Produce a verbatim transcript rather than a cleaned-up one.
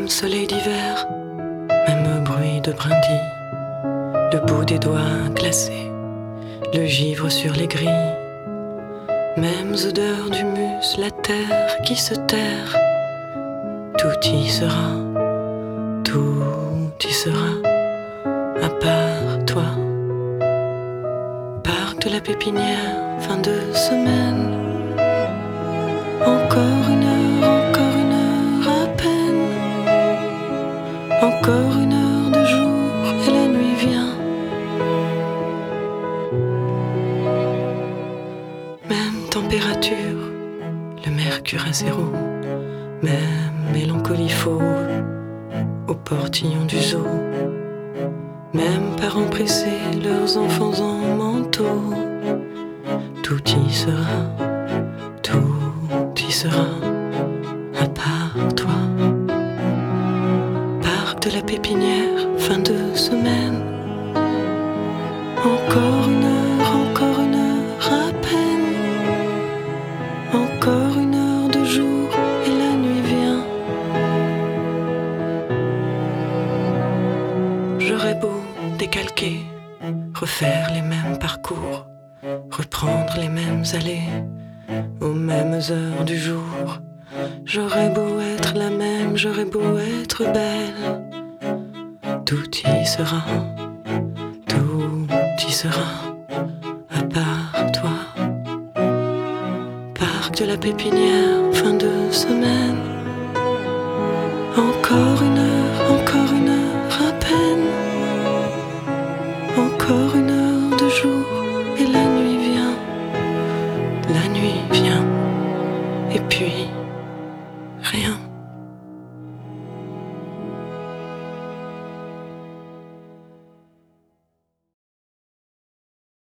Même soleil d'hiver, même bruit de brindilles, le bout des doigts glacés, le givre sur les grilles, mêmes odeurs d'humus, la terre qui se terre. Tout y sera, tout y sera, à part toi. Parc de la Pépinière, fin de semaine. Encore une heure, encore une heure à peine. Encore une heure de jour et la nuit vient. Même température, le mercure à zéro. Même mélancolie fauve au portillon du zoo. Même parents pressés, leurs enfants en manteau. Tout y sera, tout y sera, à part toi. Parc de la Pépinière, fin de semaine. Encore une heure, encore une heure à peine. Encore une heure de jour et la nuit vient. J'aurais beau décalquer, refaire les mêmes parcours, reprendre les mêmes allées, aux mêmes heures du jour. J'aurais beau être la même, j'aurais beau être belle. Tout y sera, tout y sera, à part toi. Parc de la Pépinière, fin de semaine. Encore une heure, encore une heure à peine. Encore une heure de jour et la nuit vient. La nuit vient, et puis rien.